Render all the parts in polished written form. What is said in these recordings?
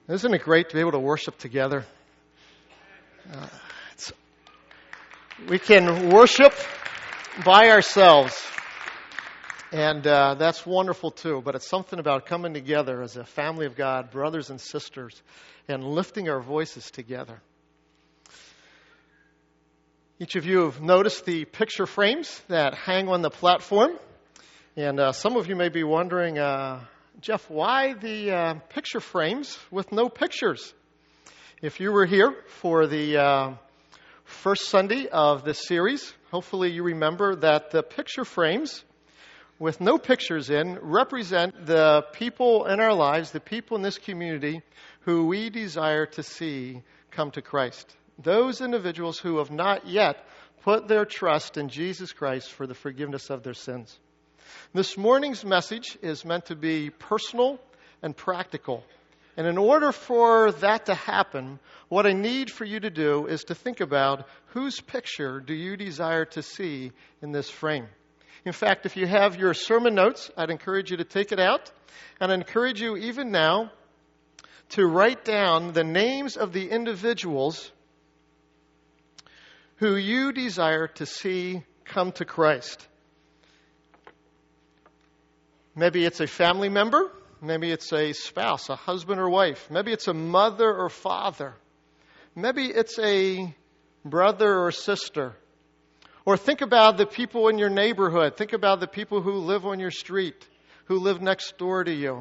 Isn't it great to be able to worship together? We can worship by ourselves, and that's wonderful too, but it's something about coming together as a family of God, brothers and sisters, and lifting our voices together. Each of you have noticed the picture frames that hang on the platform, and some of you may be wondering, Jeff, why the picture frames with no pictures? If you were here for the first Sunday of this series, hopefully you remember that the picture frames with no pictures in represent the people in our lives, the people in this community who we desire to see come to Christ. Those individuals who have not yet put their trust in Jesus Christ for the forgiveness of their sins. This morning's message is meant to be personal and practical. And in order for that to happen, what I need for you to do is to think about whose picture do you desire to see in this frame. In fact, if you have your sermon notes, I'd encourage you to take it out. And I encourage you even now to write down the names of the individuals who you desire to see come to Christ. Maybe it's a family member. Maybe it's a spouse, a husband or wife. Maybe it's a mother or father. Maybe it's a brother or sister. Or think about the people in your neighborhood. Think about the people who live on your street, who live next door to you.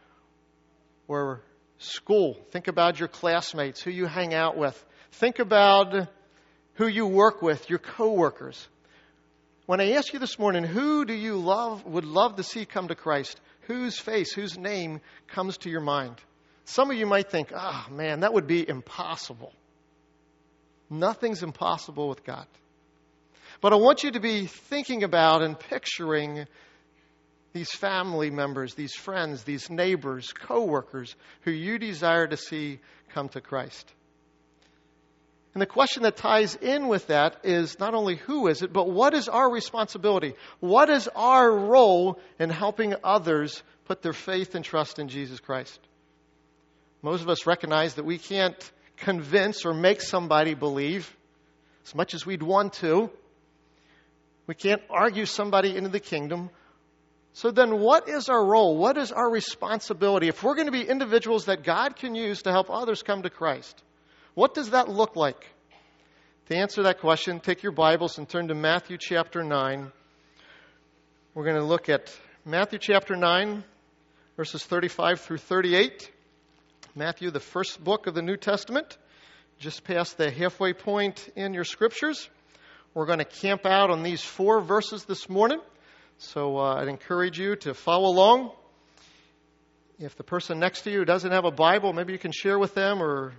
Or school. Think about your classmates, who you hang out with. Think about who you work with, your coworkers. When I ask you this morning, who do you would love to see come to Christ? Whose face, whose name comes to your mind? Some of you might think, man, that would be impossible. Nothing's impossible with God. But I want you to be thinking about and picturing these family members, these friends, these neighbors, coworkers who you desire to see come to Christ. And the question that ties in with that is not only who is it, but what is our responsibility? What is our role in helping others put their faith and trust in Jesus Christ? Most of us recognize that we can't convince or make somebody believe as much as we'd want to. We can't argue somebody into the kingdom. So then what is our role? What is our responsibility? If we're going to be individuals that God can use to help others come to Christ, what does that look like? To answer that question, take your Bibles and turn to Matthew chapter 9. We're going to look at Matthew chapter 9, verses 35 through 38. Matthew, the first book of the New Testament, just past the halfway point in your scriptures. We're going to camp out on these 4 verses this morning. So I'd encourage you to follow along. If the person next to you doesn't have a Bible, maybe you can share with them or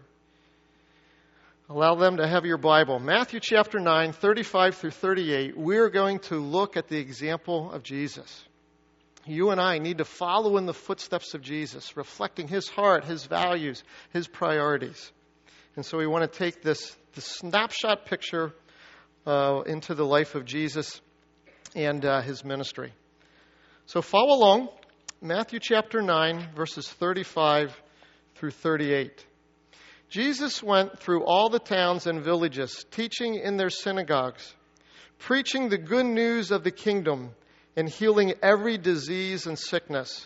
allow them to have your Bible. Matthew chapter 9, 35 through 38, we're going to look at the example of Jesus. You and I need to follow in the footsteps of Jesus, reflecting His heart, His values, His priorities. And so we want to take the snapshot picture into the life of Jesus and His ministry. So follow along, Matthew chapter 9, verses 35 through 38. Jesus went through all the towns and villages, teaching in their synagogues, preaching the good news of the kingdom, and healing every disease and sickness.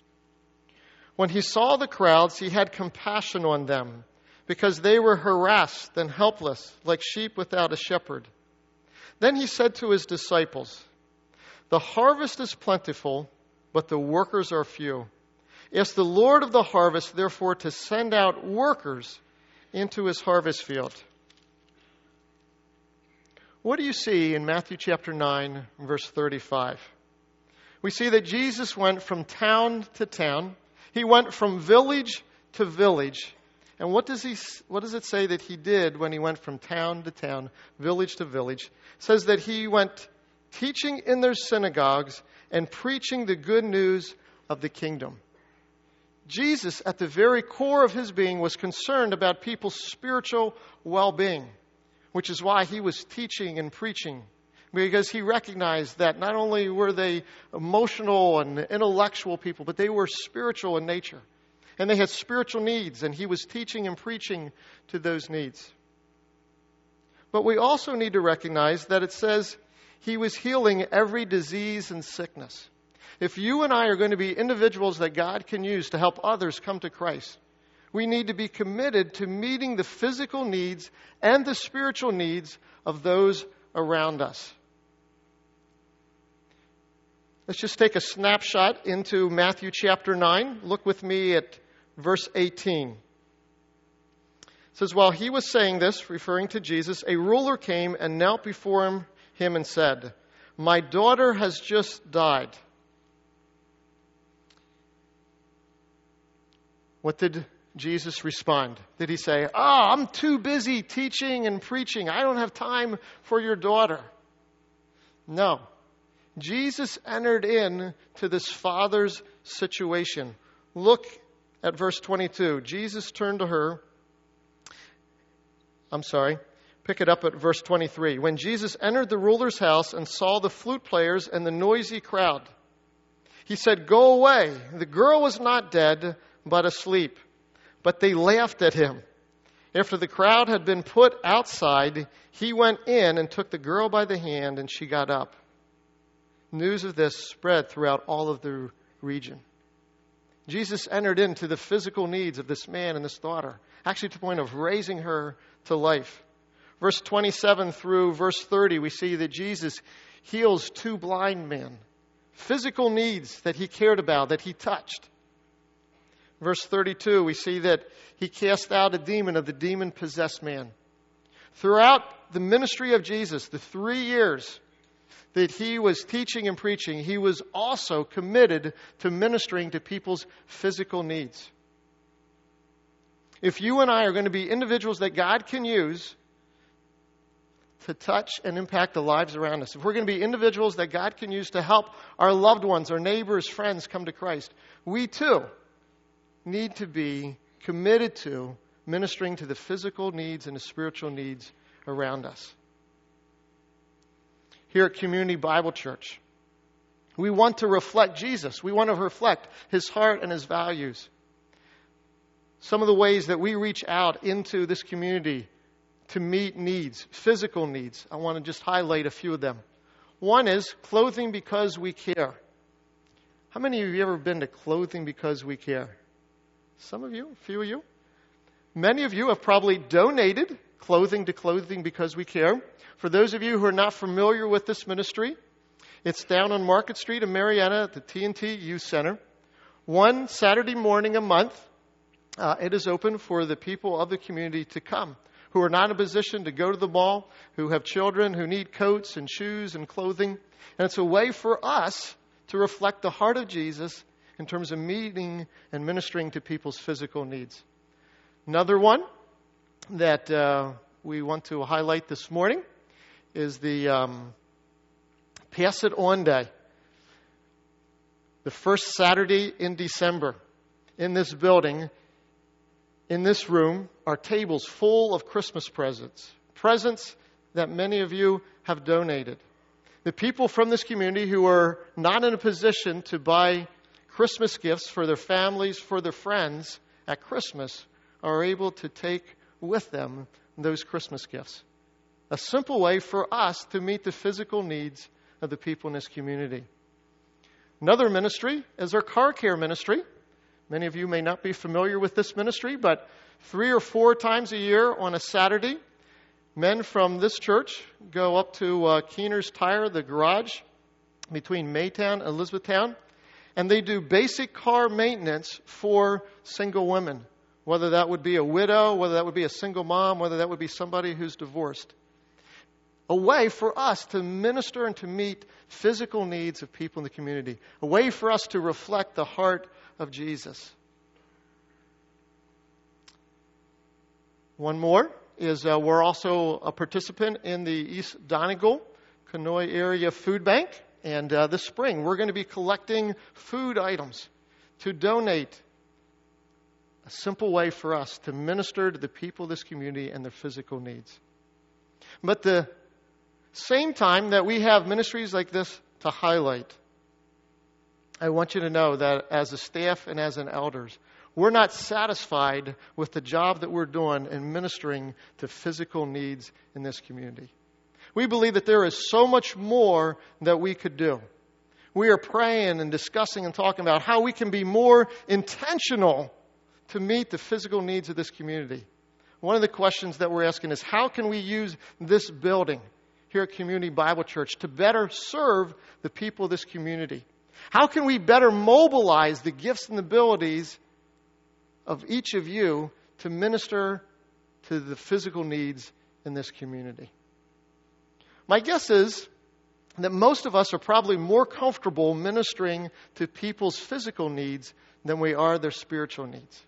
When He saw the crowds, He had compassion on them, because they were harassed and helpless, like sheep without a shepherd. Then He said to His disciples, "The harvest is plentiful, but the workers are few. Ask the Lord of the harvest, therefore, to send out workers into His harvest field." What do you see in Matthew chapter 9, verse 35? We see that Jesus went from town to town. He went from village to village. And what does it say that He did when He went from town to town, village to village? It says that He went teaching in their synagogues and preaching the good news of the kingdom. Jesus, at the very core of His being, was concerned about people's spiritual well-being, which is why He was teaching and preaching, because He recognized that not only were they emotional and intellectual people, but they were spiritual in nature. And they had spiritual needs, and he was teaching and preaching to those needs. But we also need to recognize that it says he was healing every disease and sickness. If you and I are going to be individuals that God can use to help others come to Christ, we need to be committed to meeting the physical needs and the spiritual needs of those around us. Let's just take a snapshot into Matthew chapter 9. Look with me at verse 18. It says, while he was saying this, referring to Jesus, a ruler came and knelt before him and said, my daughter has just died. What did Jesus respond? Did he say, I'm too busy teaching and preaching. I don't have time for your daughter? No. Jesus entered into this father's situation. Look at verse 22. Jesus turned to her. Pick it up at verse 23. When Jesus entered the ruler's house and saw the flute players and the noisy crowd, he said, go away. The girl was not dead, but asleep. But they laughed at him. After the crowd had been put outside, he went in and took the girl by the hand, and she got up. News of this spread throughout all of the region. Jesus entered into the physical needs of this man and this daughter, actually to the point of raising her to life. Verse 27 through verse 30, we see that Jesus heals 2 blind men. Physical needs that he cared about, that he touched. Verse 32, we see that he cast out a demon of the demon-possessed man. Throughout the ministry of Jesus, the 3 years that he was teaching and preaching, he was also committed to ministering to people's physical needs. If you and I are going to be individuals that God can use to touch and impact the lives around us, if we're going to be individuals that God can use to help our loved ones, our neighbors, friends come to Christ, we too need to be committed to ministering to the physical needs and the spiritual needs around us. Here at Community Bible Church, we want to reflect Jesus. We want to reflect his heart and his values. Some of the ways that we reach out into this community to meet needs, physical needs, I want to just highlight a few of them. One is clothing because we care. How many of you have ever been to Clothing Because We Care? Some of you, a few of you. Many of you have probably donated clothing to Clothing Because We Care. For those of you who are not familiar with this ministry, it's down on Market Street in Marietta at the TNT Youth Center. One Saturday morning a month, it is open for the people of the community to come who are not in a position to go to the mall, who have children who need coats and shoes and clothing. And it's a way for us to reflect the heart of Jesus in terms of meeting and ministering to people's physical needs. Another one that we want to highlight this morning is the Pass It On Day. The first Saturday in December, in this building, in this room, are tables full of Christmas presents. Presents that many of you have donated. The people from this community who are not in a position to buy Christmas gifts for their families, for their friends at Christmas, are able to take with them those Christmas gifts. A simple way for us to meet the physical needs of the people in this community. Another ministry is our car care ministry. Many of you may not be familiar with this ministry, but 3 or 4 times a year on a Saturday, men from this church go up to Keener's Tire, the garage between Maytown and Elizabethtown, and they do basic car maintenance for single women, whether that would be a widow, whether that would be a single mom, whether that would be somebody who's divorced. A way for us to minister and to meet physical needs of people in the community. A way for us to reflect the heart of Jesus. One more is we're also a participant in the East Donegal, Conoy Area Food Bank. And this spring, we're going to be collecting food items to donate. A simple way for us to minister to the people of this community and their physical needs. But the same time that we have ministries like this to highlight, I want you to know that as a staff and as an elders, we're not satisfied with the job that we're doing in ministering to physical needs in this community. We believe that there is so much more that we could do. We are praying and discussing and talking about how we can be more intentional to meet the physical needs of this community. One of the questions that we're asking is, how can we use this building here at Community Bible Church to better serve the people of this community? How can we better mobilize the gifts and abilities of each of you to minister to the physical needs in this community? My guess is that most of us are probably more comfortable ministering to people's physical needs than we are their spiritual needs.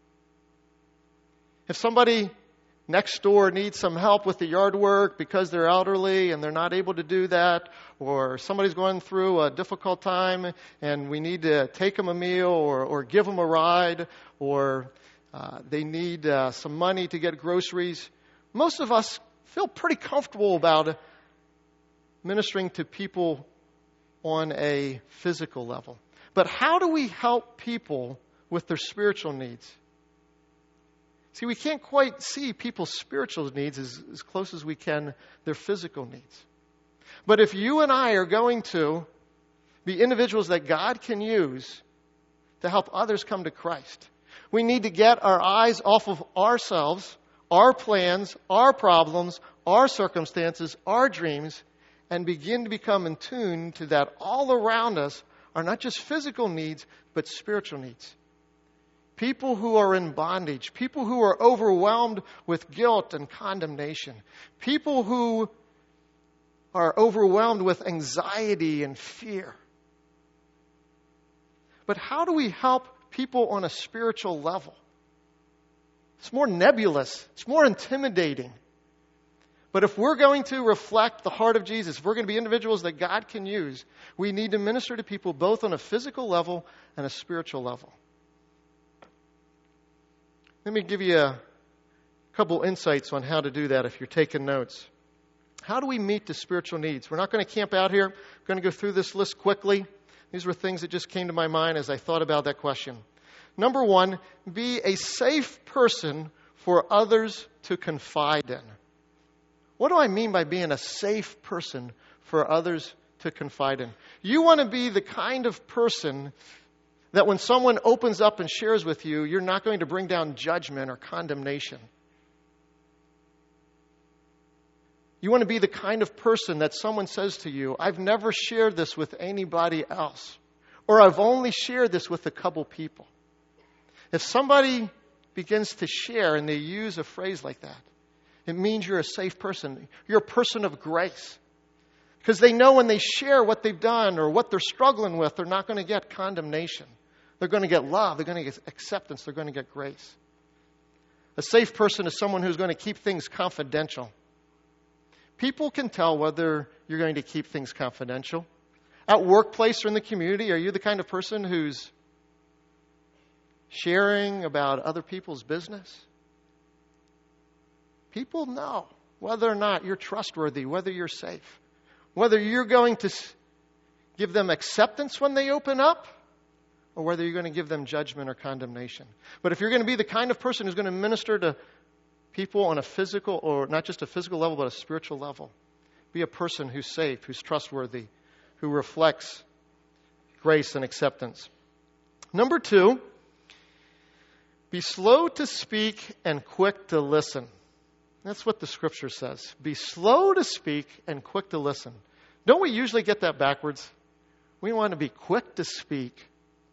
If somebody next door needs some help with the yard work because they're elderly and they're not able to do that, or somebody's going through a difficult time and we need to take them a meal or give them a ride, or they need some money to get groceries, most of us feel pretty comfortable about ministering to people on a physical level. But how do we help people with their spiritual needs? See, we can't quite see people's spiritual needs as close as we can their physical needs. But if you and I are going to be individuals that God can use to help others come to Christ, we need to get our eyes off of ourselves, our plans, our problems, our circumstances, our dreams, and begin to become in tune to that all around us are not just physical needs, but spiritual needs. People who are in bondage, people who are overwhelmed with guilt and condemnation, people who are overwhelmed with anxiety and fear. But how do we help people on a spiritual level? It's more nebulous. It's more intimidating. But if we're going to reflect the heart of Jesus, if we're going to be individuals that God can use, we need to minister to people both on a physical level and a spiritual level. Let me give you a couple insights on how to do that if you're taking notes. How do we meet the spiritual needs? We're not going to camp out here. I'm going to go through this list quickly. These were things that just came to my mind as I thought about that question. Number one, be a safe person for others to confide in. What do I mean by being a safe person for others to confide in? You want to be the kind of person that when someone opens up and shares with you, you're not going to bring down judgment or condemnation. You want to be the kind of person that someone says to you, I've never shared this with anybody else, or I've only shared this with a couple people. If somebody begins to share and they use a phrase like that, it means you're a safe person. You're a person of grace. Because they know when they share what they've done or what they're struggling with, they're not going to get condemnation. They're going to get love. They're going to get acceptance. They're going to get grace. A safe person is someone who's going to keep things confidential. People can tell whether you're going to keep things confidential. At workplace or in the community, are you the kind of person who's sharing about other people's business? People know whether or not you're trustworthy, whether you're safe, whether you're going to give them acceptance when they open up, or whether you're going to give them judgment or condemnation. But if you're going to be the kind of person who's going to minister to people on a physical, or not just a physical level, but a spiritual level, be a person who's safe, who's trustworthy, who reflects grace and acceptance. Number two, be slow to speak and quick to listen. That's what the scripture says. Be slow to speak and quick to listen. Don't we usually get that backwards? We want to be quick to speak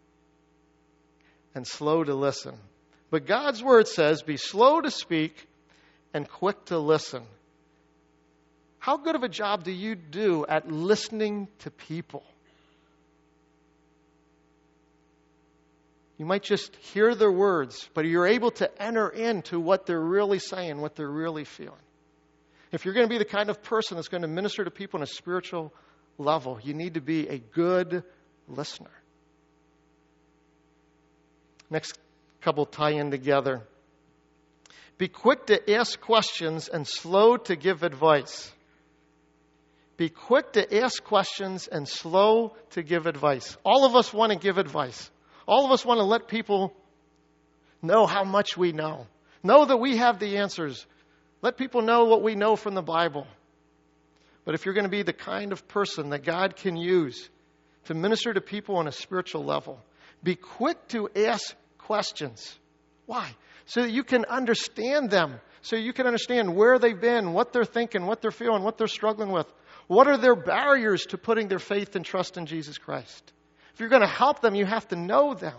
and slow to listen. But God's word says, be slow to speak and quick to listen. How good of a job do you do at listening to people? You might just hear their words, but you're able to enter into what they're really saying, what they're really feeling. If you're going to be the kind of person that's going to minister to people on a spiritual level, you need to be a good listener. Next couple tie in together. Be quick to ask questions and slow to give advice. Be quick to ask questions and slow to give advice. All of us want to give advice. All of us want to let people Know how much we know. Know that we have the answers. Let people know what we know from the Bible. But if you're going to be the kind of person that God can use to minister to people on a spiritual level, be quick to ask questions. Why? So that you can understand them. So you can understand where they've been, what they're thinking, what they're feeling, what they're struggling with. What are their barriers to putting their faith and trust in Jesus Christ? If you're going to help them, you have to know them.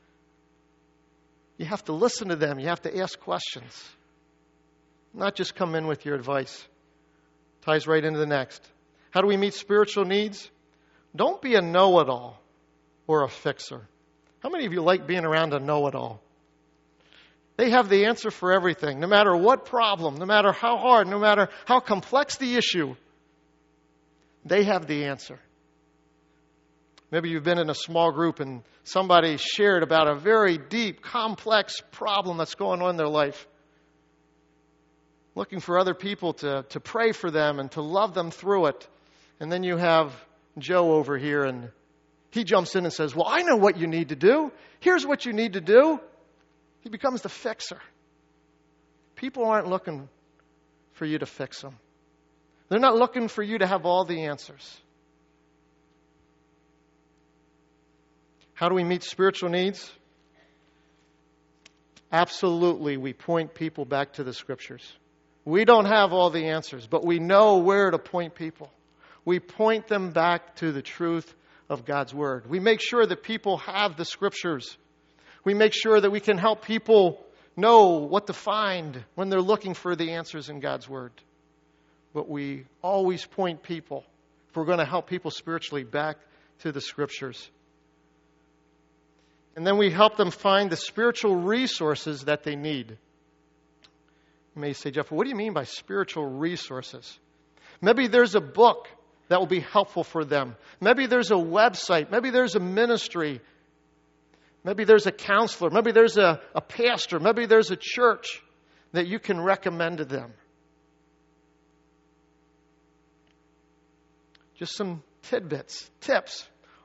You have to listen to them. You have to ask questions. Not just come in with your advice. Ties right into the next. How do we meet spiritual needs? Don't be a know-it-all or a fixer. How many of you like being around a know-it-all? They have the answer for everything, no matter what problem, no matter how hard, no matter how complex the issue. They have the answer. Maybe you've been in a small group and somebody shared about a very deep, complex problem that's going on in their life. Looking for other people to pray for them and to love them through it. And then you have Joe over here and he jumps in and says, well, I know what you need to do. Here's what you need to do. He becomes the fixer. People aren't looking for you to fix them. They're not looking for you to have all the answers. How do we meet spiritual needs? Absolutely, we point people back to the Scriptures. We don't have all the answers, but we know where to point people. We point them back to the truth of God's Word. We make sure that people have the Scriptures. We make sure that we can help people know what to find when they're looking for the answers in God's Word. But we always point people, if we're going to help people spiritually, back to the Scriptures. And then we help them find the spiritual resources that they need. You may say, Jeff, what do you mean by spiritual resources? Maybe there's a book that will be helpful for them. Maybe there's a website. Maybe there's a ministry. Maybe there's a counselor. Maybe there's a pastor. Maybe there's a church that you can recommend to them. Just some tidbits, tips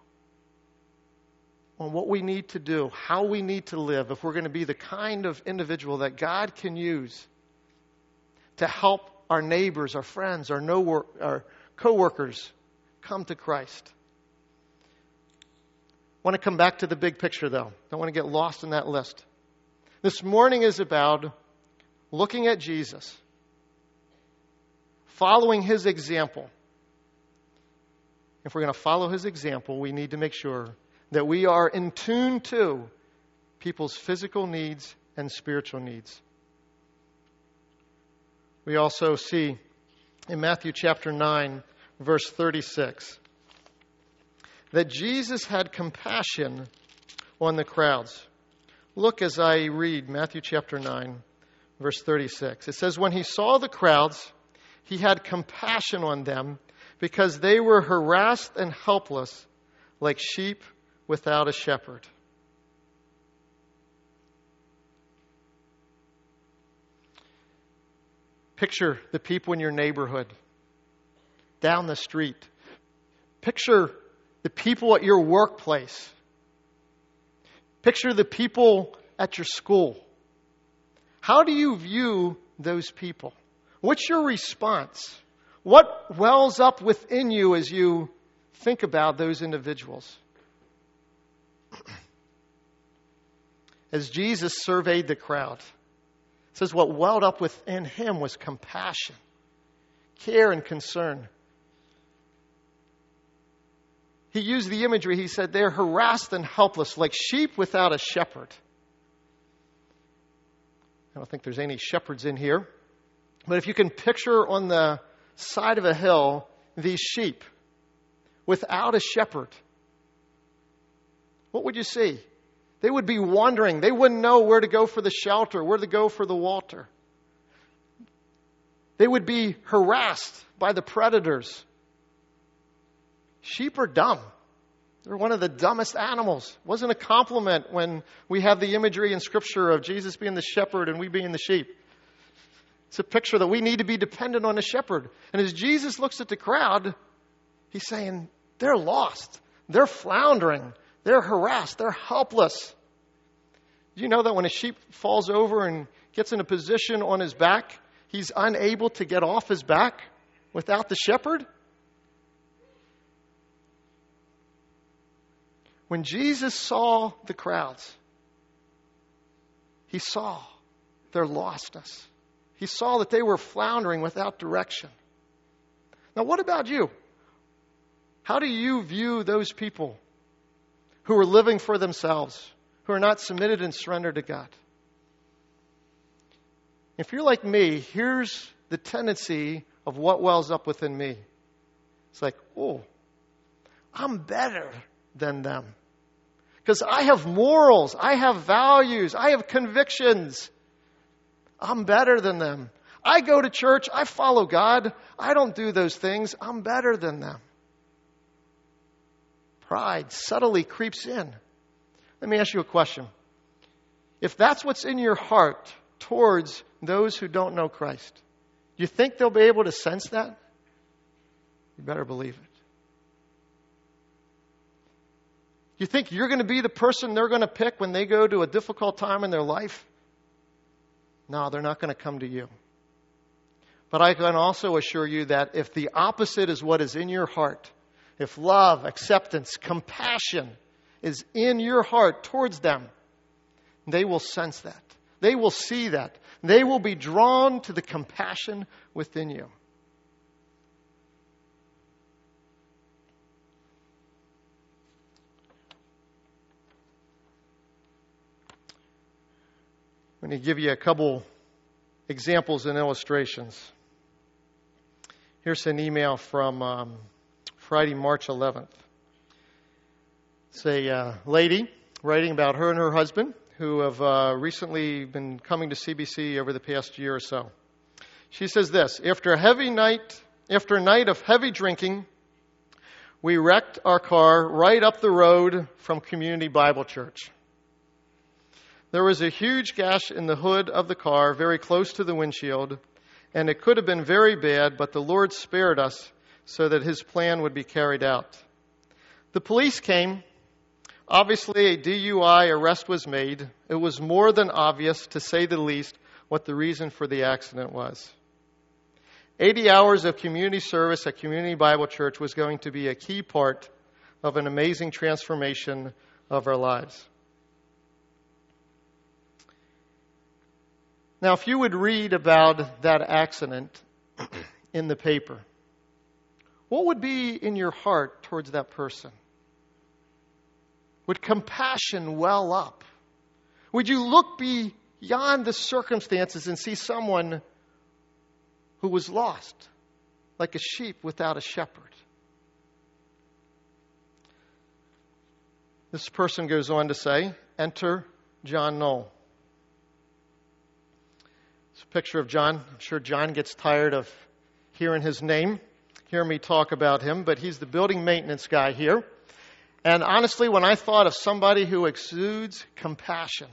on what we need to do, how we need to live if we're going to be the kind of individual that God can use to help our neighbors, our friends, our co-workers come to Christ. I want to come back to the big picture, though. Don't want to get lost in that list. This morning is about looking at Jesus, following His example. If we're going to follow His example, we need to make sure that we are in tune to people's physical needs and spiritual needs. We also see in Matthew chapter 9, verse 36, that Jesus had compassion on the crowds. Look as I read Matthew chapter 9, verse 36. It says, when He saw the crowds, He had compassion on them because they were harassed and helpless like sheep without a shepherd. Picture the people in your neighborhood, down the street. Picture the people at your workplace. Picture the people at your school. How do you view those people? What's your response? What wells up within you as you think about those individuals? As Jesus surveyed the crowd, it says what welled up within Him was compassion, care, and concern. He used the imagery. He said they're harassed and helpless like sheep without a shepherd. I don't think there's any shepherds in here. But if you can picture on the side of a hill these sheep without a shepherd, what would you see? They would be wandering. They wouldn't know where to go for the shelter, where to go for the water. They would be harassed by the predators. Sheep are dumb. They're one of the dumbest animals. It wasn't a compliment when we have the imagery in Scripture of Jesus being the shepherd and we being the sheep. It's a picture that we need to be dependent on a shepherd. And as Jesus looks at the crowd, He's saying, they're lost. They're floundering. They're harassed. They're helpless. Do you know that when a sheep falls over and gets in a position on his back, he's unable to get off his back without the shepherd? When Jesus saw the crowds, he saw their lostness. He saw that they were floundering without direction. Now, what about you? How do you view those people who are living for themselves, who are not submitted and surrendered to God? If you're like me, here's the tendency of what wells up within me. It's like, oh, I'm better than them. Because I have morals, I have values, I have convictions. I'm better than them. I go to church, I follow God, I don't do those things, I'm better than them. Pride subtly creeps in. Let me ask you a question. If that's what's in your heart towards those who don't know Christ, do you think they'll be able to sense that? You better believe it. You think you're going to be the person they're going to pick when they go to a difficult time in their life? No, they're not going to come to you. But I can also assure you that if the opposite is what is in your heart, if love, acceptance, compassion is in your heart towards them, they will sense that. They will see that. They will be drawn to the compassion within you. I'm going to give you a couple examples and illustrations. Here's an email from Friday, March 11th. It's a lady writing about her and her husband who have recently been coming to CBC over the past year or so. She says this: after a night of heavy drinking, we wrecked our car right up the road from Community Bible Church. There was a huge gash in the hood of the car, very close to the windshield, and it could have been very bad, but the Lord spared us so that His plan would be carried out. The police came. Obviously, a DUI arrest was made. It was more than obvious, to say the least, what the reason for the accident was. 80 hours of community service at Community Bible Church was going to be a key part of an amazing transformation of our lives. Now, if you would read about that accident in the paper, what would be in your heart towards that person? Would compassion well up? Would you look beyond the circumstances and see someone who was lost, like a sheep without a shepherd? This person goes on to say, enter John Knoll. It's a picture of John. I'm sure John gets tired of hearing his name, hearing me talk about him, but he's the building maintenance guy here. And honestly, when I thought of somebody who exudes compassion,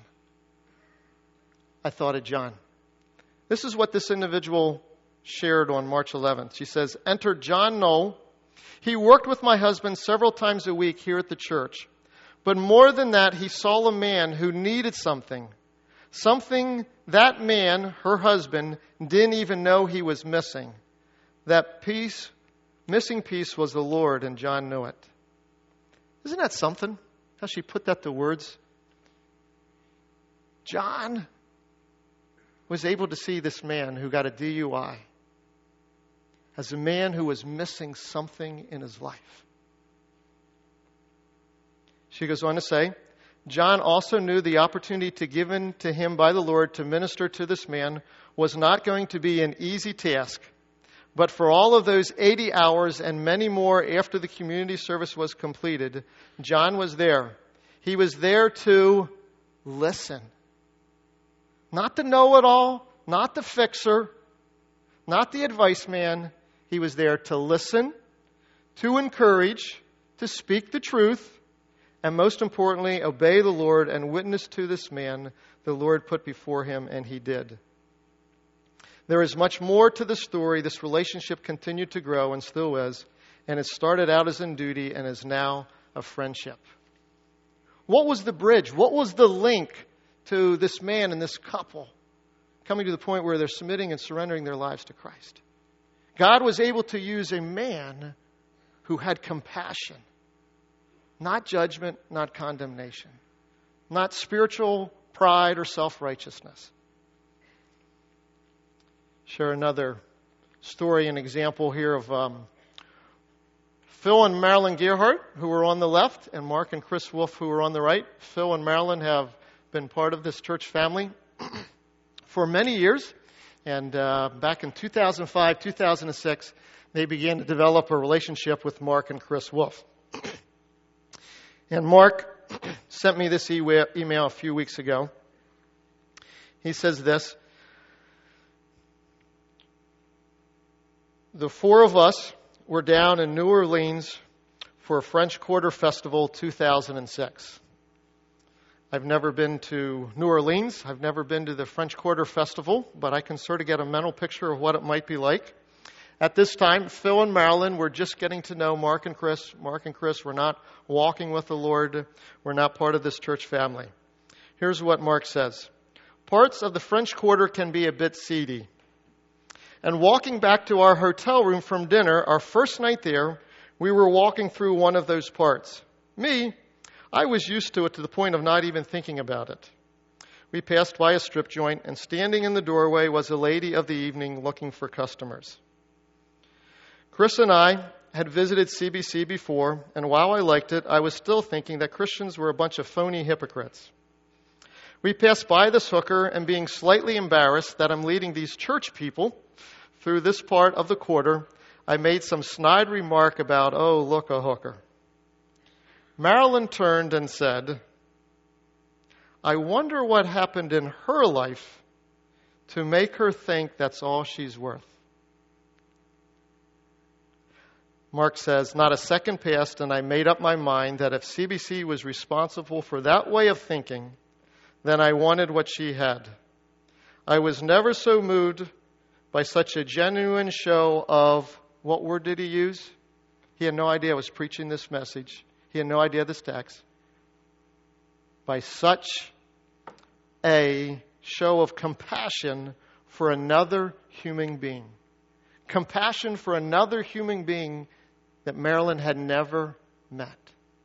I thought of John. This is what this individual shared on March 11th. She says, enter John Knoll. He worked with my husband several times a week here at the church. But more than that, he saw a man who needed something that man, her husband, didn't even know he was missing. That missing piece was the Lord, and John knew it. Isn't that something? How she put that to words? John was able to see this man who got a DUI as a man who was missing something in his life. She goes on to say, John also knew the opportunity given to him by the Lord to minister to this man was not going to be an easy task. But for all of those 80 hours and many more after the community service was completed, John was there. He was there to listen. Not the know-it-all, not the fixer, not the advice man. He was there to listen, to encourage, to speak the truth, and most importantly, obey the Lord and witness to this man the Lord put before him, and he did. There is much more to the story. This relationship continued to grow and still is, and it started out as in duty and is now a friendship. What was the bridge? What was the link to this man and this couple coming to the point where they're submitting and surrendering their lives to Christ. God was able to use a man who had compassion, not judgment, not condemnation, not spiritual pride or self-righteousness. Share another story and example here of Phil and Marilyn Gerhardt, who are on the left, and Mark and Chris Wolf, who are on the right. Phil and Marilyn have been part of this church family for many years. And back in 2005, 2006, they began to develop a relationship with Mark and Chris Wolf. And Mark sent me this email a few weeks ago. He says this: the four of us were down in New Orleans for a French Quarter Festival 2006. I've never been to New Orleans. I've never been to the French Quarter Festival, but I can sort of get a mental picture of what it might be like. At this time, Phil and Marilyn were just getting to know Mark and Chris. Mark and Chris were not walking with the Lord. We're not part of this church family. Here's what Mark says: parts of the French Quarter can be a bit seedy. And walking back to our hotel room from dinner, our first night there, we were walking through one of those parts. I was used to it to the point of not even thinking about it. We passed by a strip joint, and standing in the doorway was a lady of the evening looking for customers. Chris and I had visited CBC before, and while I liked it, I was still thinking that Christians were a bunch of phony hypocrites. We passed by this hooker, and being slightly embarrassed that I'm leading these church people through this part of the quarter, I made some snide remark about, "Oh, look, a hooker." Marilyn turned and said, "I wonder what happened in her life to make her think that's all she's worth." Mark says, not a second passed, and I made up my mind that if CBC was responsible for that way of thinking, then I wanted what she had. I was never so moved by such a genuine show of, what word did he use? He had no idea I was preaching this message. He had no idea this text. By such a show of compassion for another human being. Compassion for another human being that Marilyn had never met.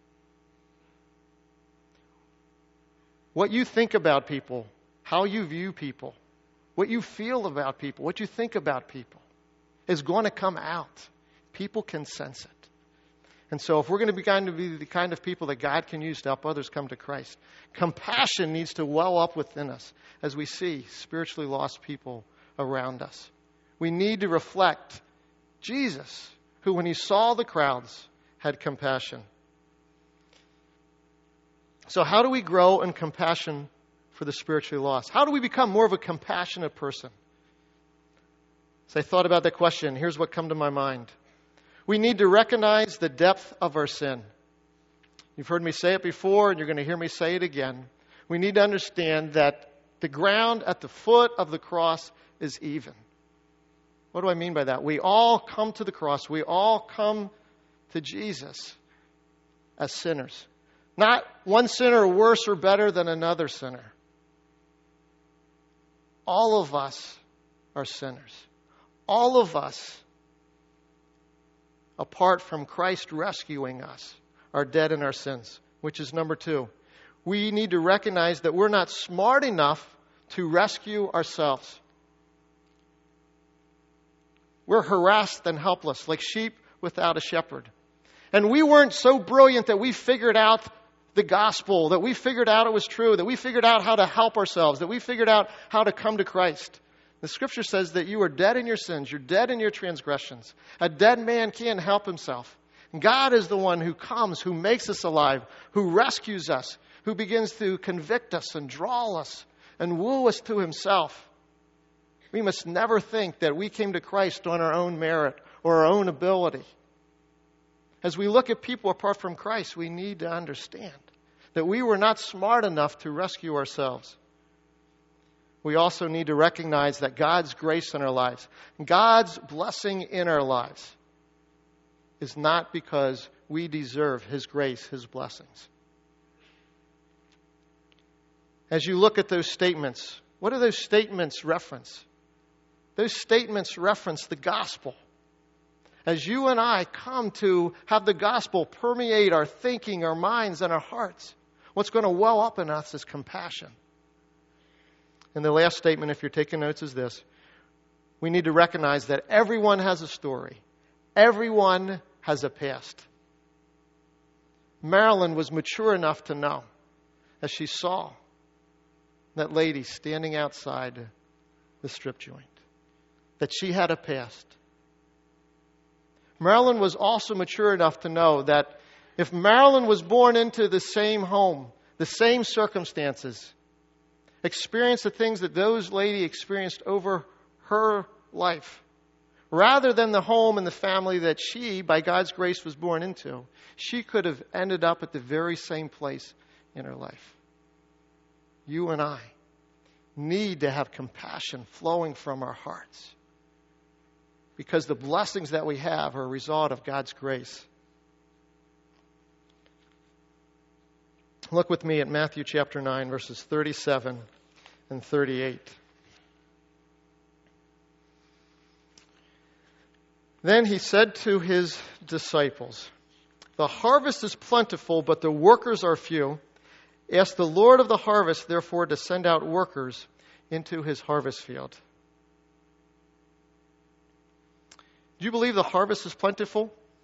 What you think about people, how you view people, what you feel about people, what you think about people is going to come out. People can sense it. And so if we're going to be the kind of people that God can use to help others come to Christ, compassion needs to well up within us as we see spiritually lost people around us. We need to reflect Jesus, who when he saw the crowds had compassion. So how do we grow in compassion for the spiritually lost? How do we become more of a compassionate person? As I thought about that question, here's what came to my mind. We need to recognize the depth of our sin. You've heard me say it before, and you're going to hear me say it again. We need to understand that the ground at the foot of the cross is even. What do I mean by that? We all come to the cross. We all come to Jesus as sinners. Not one sinner worse or better than another sinner. All of us are sinners. All of us, apart from Christ rescuing us, are dead in our sins, which is number 2. We need to recognize that we're not smart enough to rescue ourselves. We're harassed and helpless, like sheep without a shepherd. And we weren't so brilliant that we figured out the gospel, that we figured out it was true, that we figured out how to help ourselves, that we figured out how to come to Christ. The scripture says that you are dead in your sins. You're dead in your transgressions. A dead man can't help himself. God is the one who comes, who makes us alive, who rescues us, who begins to convict us and draw us and woo us to himself. We must never think that we came to Christ on our own merit or our own ability. As we look at people apart from Christ, we need to understand that we were not smart enough to rescue ourselves. We also need to recognize that God's grace in our lives, God's blessing in our lives, is not because we deserve his grace, his blessings. As you look at those statements, what do those statements reference? Those statements reference the gospel. As you and I come to have the gospel permeate our thinking, our minds, and our hearts, what's going to well up in us is compassion. And the last statement, if you're taking notes, is this. We need to recognize that everyone has a story. Everyone has a past. Marilyn was mature enough to know, as she saw that lady standing outside the strip joint, that she had a past. Marilyn was also mature enough to know that if Marilyn was born into the same home, the same circumstances, experienced the things that those lady experienced over her life, rather than the home and the family that she, by God's grace, was born into, she could have ended up at the very same place in her life. You and I need to have compassion flowing from our hearts, because the blessings that we have are a result of God's grace. Look with me at Matthew chapter 9, verses 37 and 38. Then he said to his disciples, "The harvest is plentiful, but the workers are few. Ask the Lord of the harvest, therefore, to send out workers into his harvest field." Do you believe the harvest is plentiful?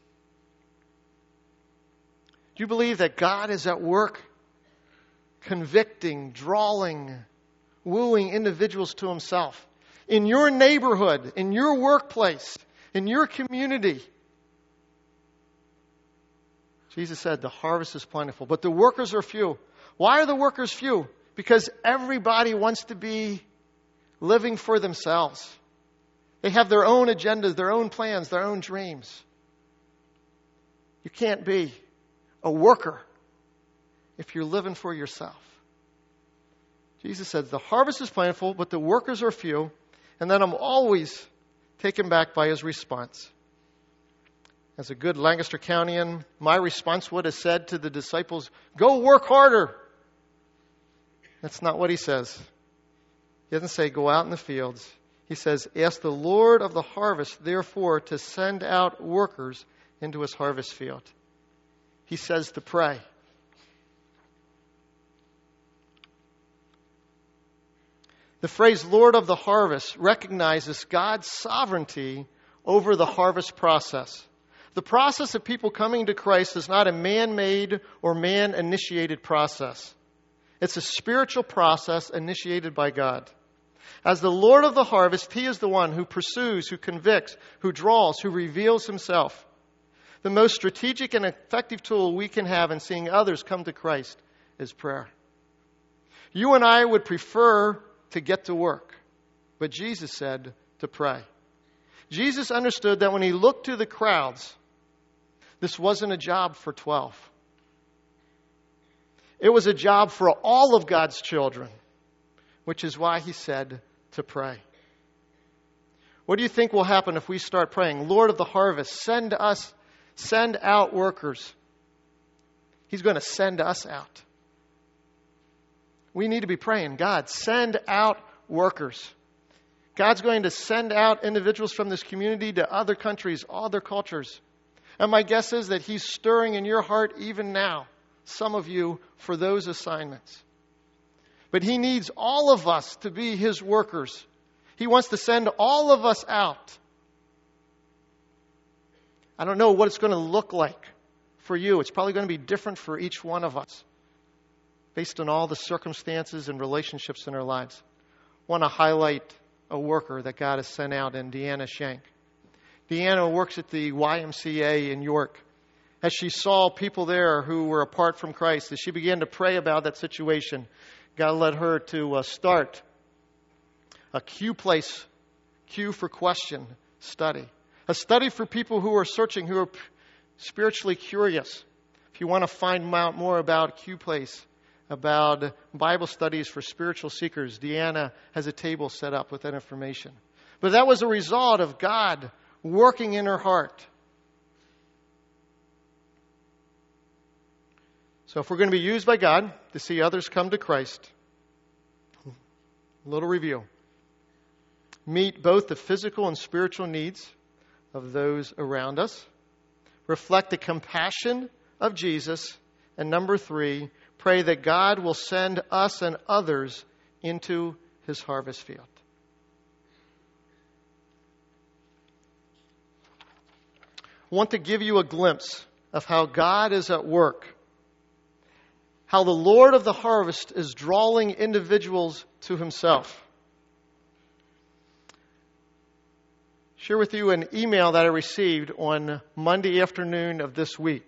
Do you believe that God is at work convicting, drawing, wooing individuals to himself? In your neighborhood, in your workplace, in your community. Jesus said the harvest is plentiful, but the workers are few. Why are the workers few? Because everybody wants to be living for themselves. They have their own agendas, their own plans, their own dreams. You can't be a worker if you're living for yourself. Jesus said the harvest is plentiful, but the workers are few. And then I'm always taken back by his response. As a good Lancaster Countyan, my response would have said to the disciples, "Go work harder." That's not what he says. He doesn't say go out in the fields. He says, "Ask the Lord of the harvest, therefore, to send out workers into his harvest field." He says to pray. The phrase Lord of the harvest recognizes God's sovereignty over the harvest process. The process of people coming to Christ is not a man-made or man-initiated process. It's a spiritual process initiated by God. As the Lord of the harvest, he is the one who pursues, who convicts, who draws, who reveals himself. The most strategic and effective tool we can have in seeing others come to Christ is prayer. You and I would prefer to get to work, but Jesus said to pray. Jesus understood that when he looked to the crowds, this wasn't a job for 12. It was a job for all of God's children, which is why he said to pray. What do you think will happen if we start praying, Lord of the harvest, send out workers? He's going to send us out. We need to be praying, God, send out workers. God's going to send out individuals from this community to other countries, other cultures. And my guess is that he's stirring in your heart even now, some of you, for those assignments. But he needs all of us to be his workers. He wants to send all of us out. I don't know what it's going to look like for you. It's probably going to be different for each one of us, based on all the circumstances and relationships in our lives. I want to highlight a worker that God has sent out in Deanna Shank. Deanna works at the YMCA in York. As she saw people there who were apart from Christ, as she began to pray about that situation, God led her to start a Q for question study. A study for people who are searching, who are spiritually curious. If you want to find out more about Q Place, about Bible studies for spiritual seekers, Deanna has a table set up with that information. But that was a result of God working in her heart. So if we're going to be used by God to see others come to Christ, A little review. Meet both the physical and spiritual needs of those around us. Reflect the compassion of Jesus. And number 3, pray that God will send us and others into his harvest field. I want to give you a glimpse of how God is at work, how the Lord of the harvest is drawing individuals to himself. Share with you an email that I received on Monday afternoon of this week.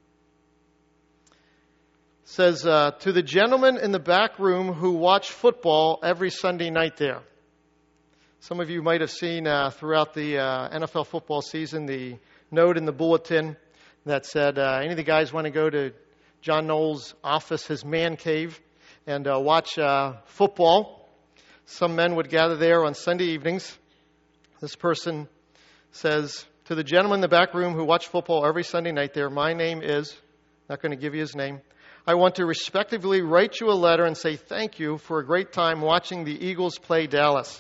It says, to the gentleman in the back room who watch football every Sunday night there. Some of you might have seen throughout the NFL football season the note in the bulletin that said, any of the guys want to go to John Knowles' office, his man cave, and watch football. Some men would gather there on Sunday evenings. This person says, to the gentleman in the back room who watch football every Sunday night there, my name is, not going to give you his name, I want to respectively write you a letter and say thank you for a great time watching the Eagles play Dallas.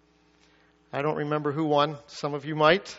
I don't remember who won. Some of you might.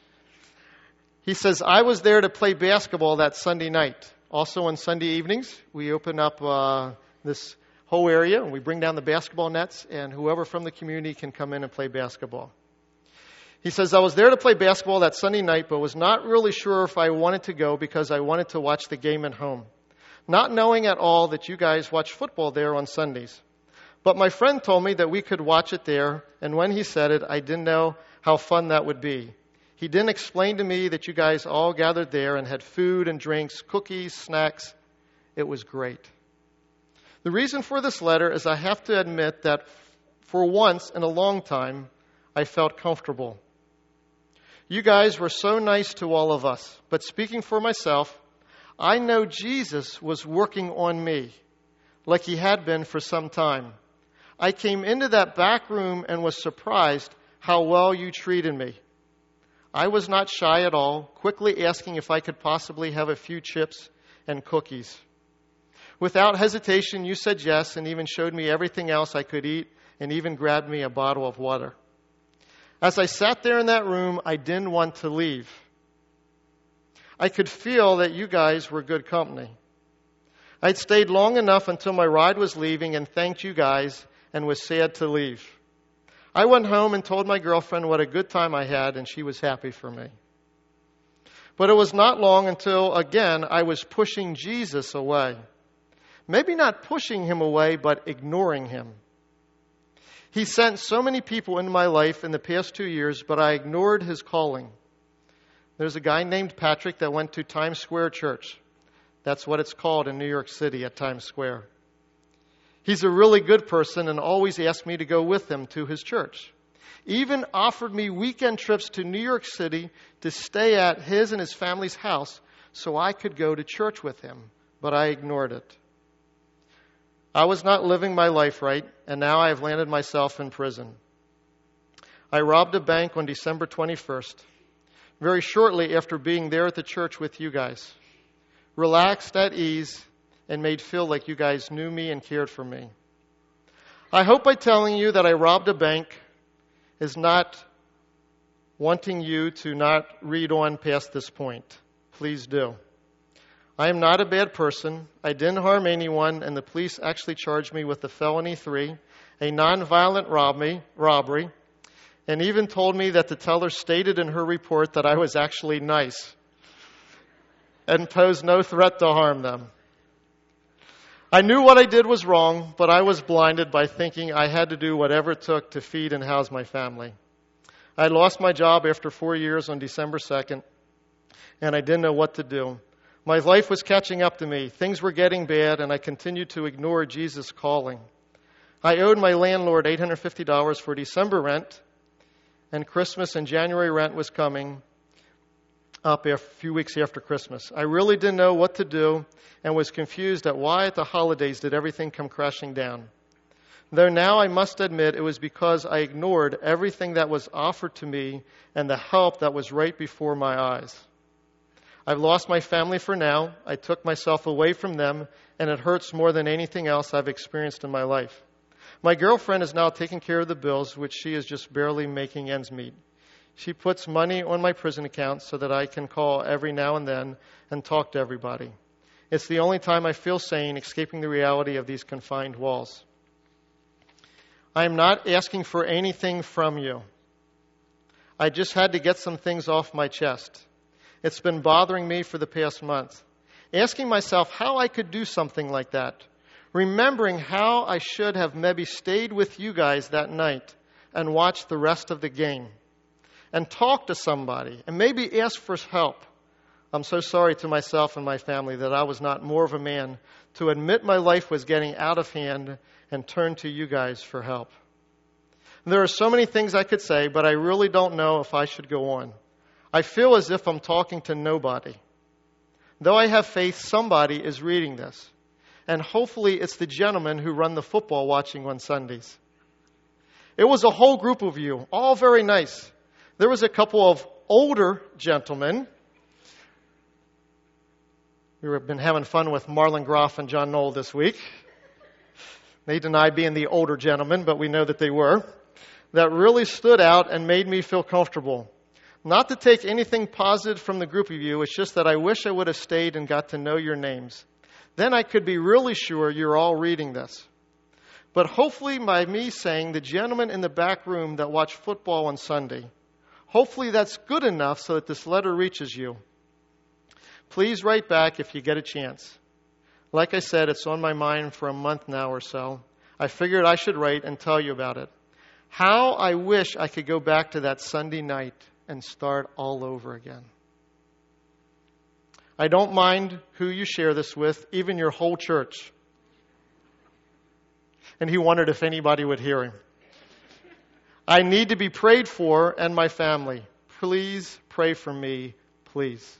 He says, I was there to play basketball that Sunday night. Also on Sunday evenings, we open up this whole area and we bring down the basketball nets, and whoever from the community can come in and play basketball. He says, I was there to play basketball that Sunday night, but was not really sure if I wanted to go because I wanted to watch the game at home, not knowing at all that you guys watch football there on Sundays. But my friend told me that we could watch it there, and when he said it, I didn't know how fun that would be. He didn't explain to me that you guys all gathered there and had food and drinks, cookies, snacks. It was great. The reason for this letter is I have to admit that for once in a long time, I felt comfortable. You guys were so nice to all of us, but speaking for myself, I know Jesus was working on me like he had been for some time. I came into that back room and was surprised how well you treated me. I was not shy at all, quickly asking if I could possibly have a few chips and cookies. Without hesitation, you said yes and even showed me everything else I could eat and even grabbed me a bottle of water. As I sat there in that room, I didn't want to leave. I could feel that you guys were good company. I'd stayed long enough until my ride was leaving and thanked you guys and was sad to leave. I went home and told my girlfriend what a good time I had, and she was happy for me. But it was not long until, again, I was pushing Jesus away. Maybe not pushing him away, but ignoring him. He sent so many people into my life in the past 2 years, but I ignored his calling. There's a guy named Patrick that went to Times Square Church. That's what it's called in New York City at Times Square. He's a really good person and always asked me to go with him to his church. Even offered me weekend trips to New York City to stay at his and his family's house so I could go to church with him, but I ignored it. I was not living my life right, and now I have landed myself in prison. I robbed a bank on December 21st, very shortly after being there at the church with you guys. Relaxed, at ease, and made feel like you guys knew me and cared for me. I hope by telling you that I robbed a bank is not wanting you to not read on past this point. Please do. I am not a bad person. I didn't harm anyone, and the police actually charged me with a felony 3, a nonviolent robbery, and even told me that the teller stated in her report that I was actually nice and posed no threat to harm them. I knew what I did was wrong, but I was blinded by thinking I had to do whatever it took to feed and house my family. I lost my job after 4 years on December 2nd, and I didn't know what to do. My life was catching up to me. Things were getting bad, and I continued to ignore Jesus' calling. I owed my landlord $850 for December rent, and Christmas and January rent was coming up a few weeks after Christmas. I really didn't know what to do and was confused at why at the holidays did everything come crashing down. Though now I must admit it was because I ignored everything that was offered to me and the help that was right before my eyes. I've lost my family for now. I took myself away from them, and it hurts more than anything else I've experienced in my life. My girlfriend is now taking care of the bills, which she is just barely making ends meet. She puts money on my prison account so that I can call every now and then and talk to everybody. It's the only time I feel sane, escaping the reality of these confined walls. I am not asking for anything from you. I just had to get some things off my chest. It's been bothering me for the past month. Asking myself how I could do something like that. Remembering how I should have maybe stayed with you guys that night and watched the rest of the game. And talked to somebody and maybe ask for help. I'm so sorry to myself and my family that I was not more of a man to admit my life was getting out of hand and turn to you guys for help. There are so many things I could say, but I really don't know if I should go on. I feel as if I'm talking to nobody. Though I have faith somebody is reading this. And hopefully it's the gentlemen who run the football watching on Sundays. It was a whole group of you, all very nice. There was a couple of older gentlemen. We've been having fun with Marlon Groff and John Knoll this week. They deny being the older gentlemen, but we know that they were. That really stood out and made me feel comfortable. Not to take anything positive from the group of you, it's just that I wish I would have stayed and got to know your names. Then I could be really sure you're all reading this. But hopefully by me saying the gentlemen in the back room that watch football on Sunday, hopefully that's good enough so that this letter reaches you. Please write back if you get a chance. Like I said, it's on my mind for a month now or so. I figured I should write and tell you about it. How I wish I could go back to that Sunday night and start all over again. I don't mind who you share this with, even your whole church. And he wondered if anybody would hear him. I need to be prayed for and my family. Please pray for me, please.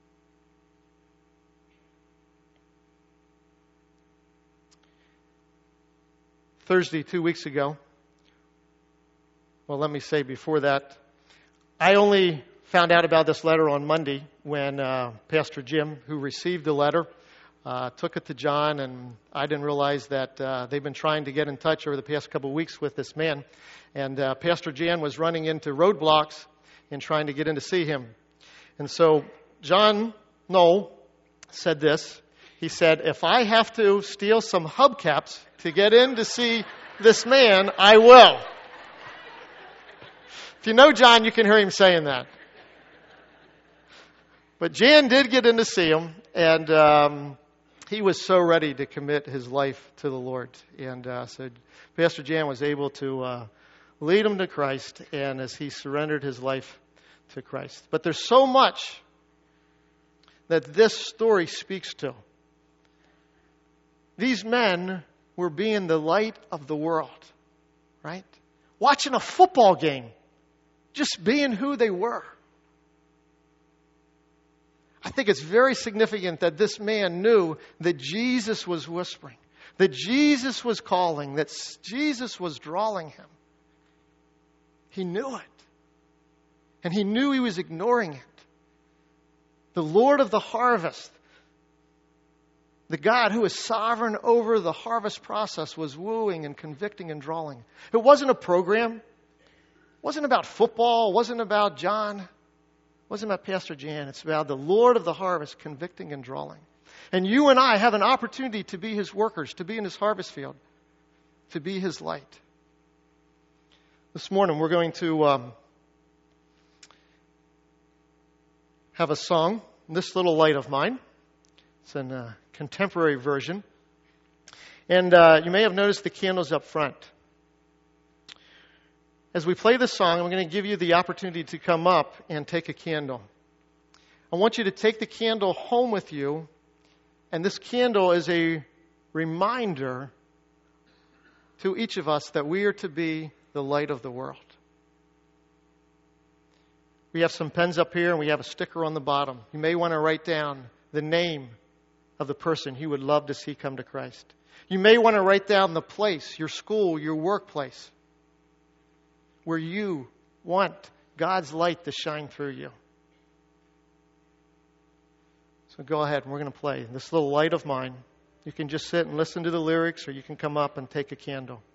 Thursday, 2 weeks ago, well, let me say before that, I only found out about this letter on Monday when Pastor Jim, who received the letter, took it to John, and I didn't realize that they've been trying to get in touch over the past couple of weeks with this man. And Pastor Jan was running into roadblocks in trying to get in to see him. And so John Knoll said this. He said, if I have to steal some hubcaps to get in to see this man, I will. If you know John, you can hear him saying that. But Jan did get in to see him, and he was so ready to commit his life to the Lord. And so Pastor Jan was able to lead him to Christ, and as he surrendered his life to Christ. But there's so much that this story speaks to. These men were being the light of the world, right? Watching a football game, just being who they were. I think it's very significant that this man knew that Jesus was whispering, that Jesus was calling, that Jesus was drawing him. He knew it. And he knew he was ignoring it. The Lord of the harvest, the God who is sovereign over the harvest process, was wooing and convicting and drawing. It wasn't a program. It wasn't about football. It wasn't about John. It wasn't about Pastor Jan. It's about the Lord of the harvest convicting and drawing. And you and I have an opportunity to be his workers, to be in his harvest field, to be his light. This morning we're going to have a song, This Little Light of Mine. It's in a contemporary version. And you may have noticed the candles up front. As we play this song, I'm going to give you the opportunity to come up and take a candle. I want you to take the candle home with you, and this candle is a reminder to each of us that we are to be the light of the world. We have some pens up here, and we have a sticker on the bottom. You may want to write down the name of the person you would love to see come to Christ. You may want to write down the place, your school, your workplace, where you want God's light to shine through you. So go ahead, and we're going to play This Little Light of Mine. You can just sit and listen to the lyrics, or you can come up and take a candle.